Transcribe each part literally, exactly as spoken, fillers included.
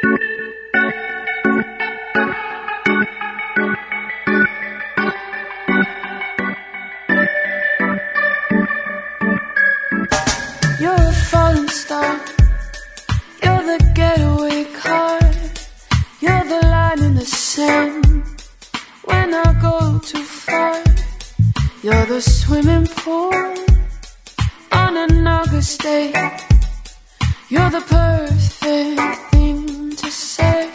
You're a falling star. You're the getaway car. You're the line in the sand when I go too far. You're the swimming pool on an August day. You're the perfect thing to say.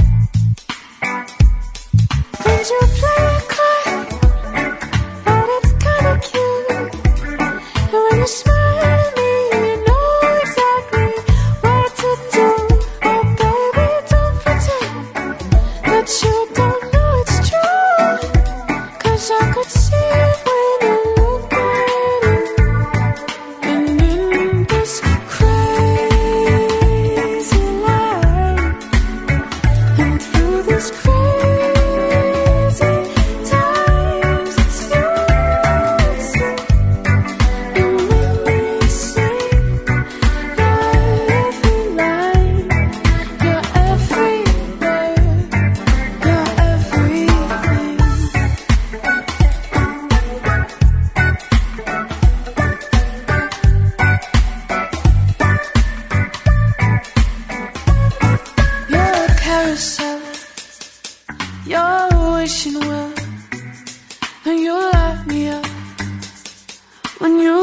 Did you play a card? But it's kinda cute. And when you smile at me, you know exactly what to do. Oh baby, don't pretend that you don't know it's true. Cause I could see it when you look at it. And in this crazy life, and through this crazy times, it's you. And when we sing, you're every line, you're every word, you're everything. You're a carousel, you're a wishing well, and you light me up when you